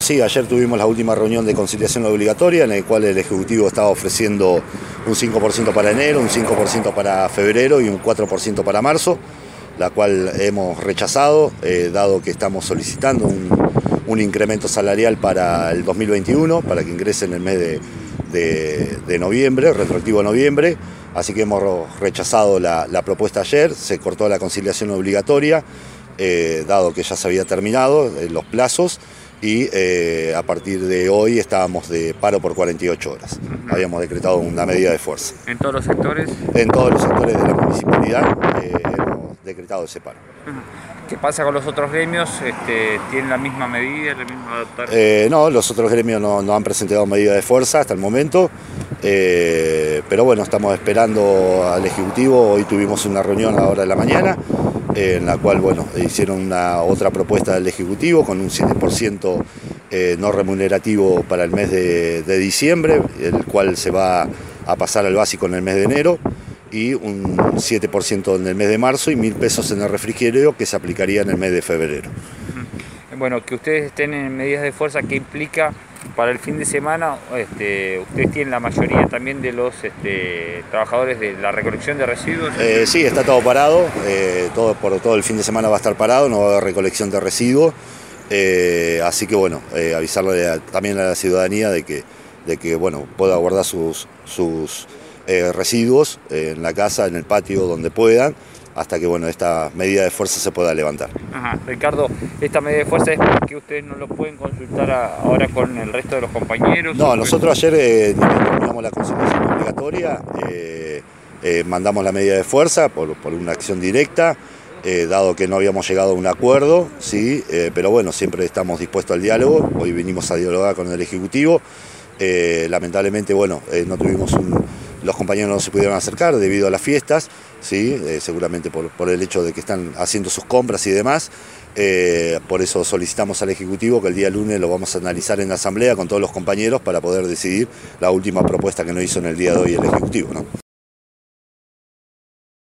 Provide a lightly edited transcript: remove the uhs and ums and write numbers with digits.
sí, ayer tuvimos la última reunión de conciliación obligatoria en la cual el Ejecutivo estaba ofreciendo un 5% para enero, un 5% para febrero y un 4% para marzo, la cual hemos rechazado, dado que estamos solicitando un incremento salarial para el 2021, para que ingrese en el mes de noviembre, retroactivo a noviembre, así que hemos rechazado la propuesta ayer, se cortó la conciliación obligatoria, dado que ya se había terminado los plazos y a partir de hoy estábamos de paro por 48 horas. Habíamos decretado una medida de fuerza. ¿En todos los sectores? En todos los sectores de la municipalidad hemos decretado ese paro. ¿Qué pasa con los otros gremios? ¿Tienen la misma medida, la misma adaptar? No, los otros gremios no han presentado medida de fuerza hasta el momento, pero bueno, estamos esperando al Ejecutivo. Hoy tuvimos una reunión a la hora de la mañana, en la cual bueno, hicieron una otra propuesta del Ejecutivo con un 7% no remunerativo para el mes de diciembre, el cual se va a pasar al básico en el mes de enero, y un 7% en el mes de marzo y 1.000 pesos en el refrigerio que se aplicaría en el mes de febrero. Bueno, que ustedes estén en medidas de fuerza, ¿qué implica para el fin de semana? Ustedes tienen la mayoría también de los trabajadores de la recolección de residuos. Sí, está todo parado, por todo el fin de semana va a estar parado, no va a haber recolección de residuos, así que bueno, avisarle también a la ciudadanía de que bueno, pueda guardar sus residuos en la casa, en el patio, donde puedan, hasta que bueno, esta medida de fuerza se pueda levantar. Ajá. Ricardo, ¿esta medida de fuerza es porque ustedes no lo pueden consultar ahora con el resto de los compañeros? No, nosotros ayer terminamos la conciliación obligatoria, mandamos la medida de fuerza por una acción directa, dado que no habíamos llegado a un acuerdo, sí, pero bueno, siempre estamos dispuestos al diálogo. Hoy vinimos a dialogar con el Ejecutivo. Lamentablemente, bueno, los compañeros no se pudieron acercar debido a las fiestas, ¿sí? Seguramente por el hecho de que están haciendo sus compras y demás. Por eso solicitamos al Ejecutivo que el día lunes lo vamos a analizar en la Asamblea con todos los compañeros para poder decidir la última propuesta que nos hizo en el día de hoy el Ejecutivo, ¿no?